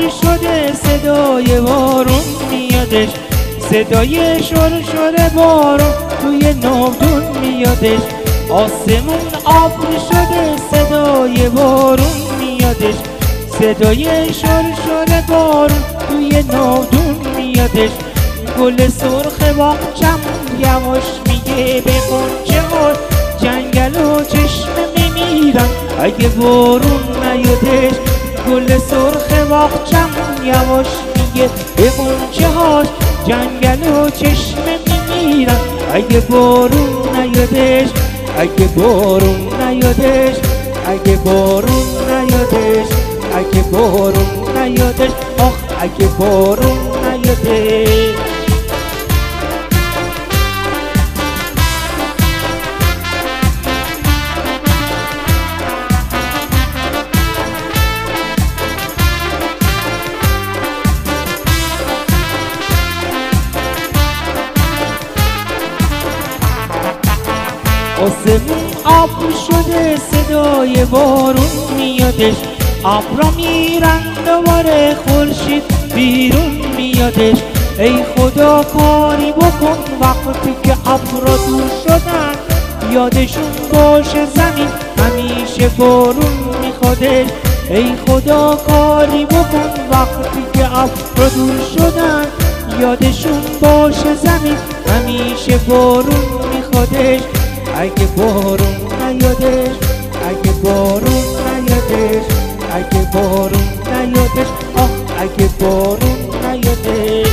ابر شده صدای بارون میادش، صدای شر بارون توی ناودون میادش. آسمون ابر شده صدای بارون میادش، صدای شر بارون توی ناودون میادش. گل سرخ باغچم یواش میگه به غنچه‌ها جنگل و چشمه میمیرن اگه بارون نیادش. گل سرخ باغچم یواش میگه به غنچه‌هاش جنگل و چشمه میمیرن اگه بارون نیادش. اگه بارون نیادش، اگه بارون نیادش، اگه بارون نیادش، آخ اگه بارون نیادش. آسمون ابر شده صدای بارون میادش، ابرا میرن دوباره خورشید بیرون میادش. ای خدا کاری بکن وقتی که ابرا دور شدن، یادشون باشه زمین همیشه بارون میخوادش. ای خدا کاری بکن وقتی که ابرا دور شدن، یادشون باشه زمین همیشه بارون میخوادش. اگه بارون نیادش، اگه بارون نیادش، اگه بارون نیادش، آه اگه بارون نیادش.